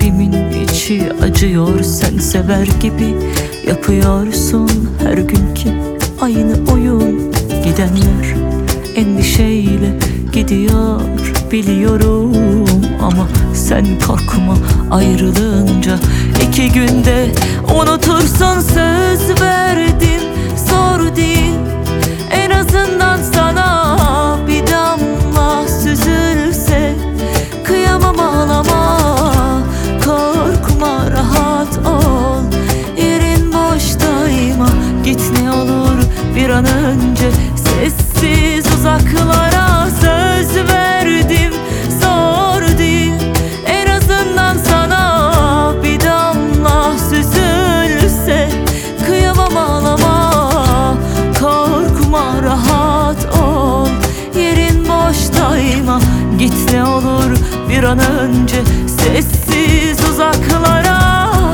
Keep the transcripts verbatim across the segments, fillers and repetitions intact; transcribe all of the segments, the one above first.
Kalbimin içi acıyor, sen sever gibi yapıyorsun her günkü aynı oyun. Gidenler endişeyle gidiyor biliyorum, ama sen korkma, ayrılınca iki günde unutursun. Söz verdim, zor değil, en azından sana bir damla süzülse. Kıyamam, ağlama, korkma, rahat ol, yerin boştayma. Git ne olur bir an önce, sessiz uzaklara. Söz verdim, zor değil, en azından sana bir damla süzülse. Kıyamam, ağlama, korkma, rahat ol, yerin boştayma. Git ne olur bir an önce, sessiz uzaklara.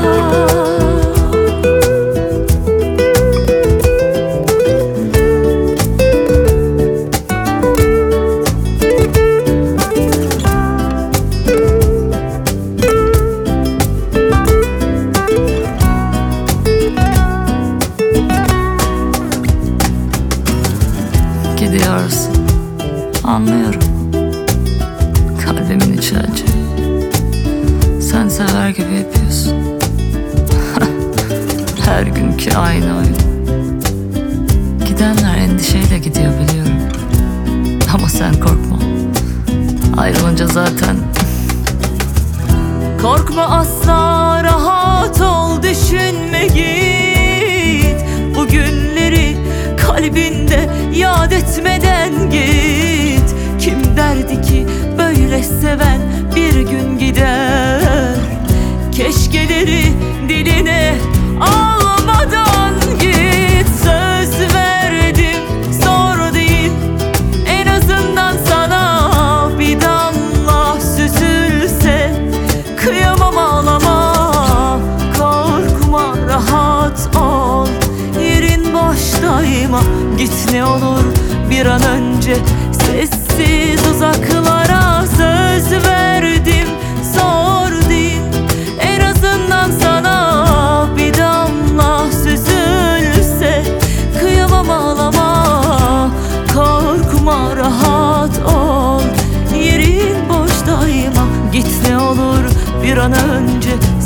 Gidiyorsun, anlıyorum, kalbimin içi acı. Sen sever gibi yapıyorsun. Her günkü aynı oyun. Gidenler endişeyle gidiyor biliyorum, ama sen korkma, ayrılınca zaten. Korkma asla, rahat ol, düşünme, git. Bu günleri kalbinde yad etmeden git. Kim derdi ki böyle seven bir gün gider? Keşkeleri diline almadan git. Söz verdim, zor değil, en azından sana bir damla süzülse. Kıyamam, ağlama, korkma, rahat ol, yerin boştayma. Git ne olur bir an önce, sessiz uzaklara. Söz verdim, zor değil, en azından sana bir damla süzülse. Kıyamam, ağlama, korkma, rahat ol, yerin boştayma. Git ne olur bir an önce,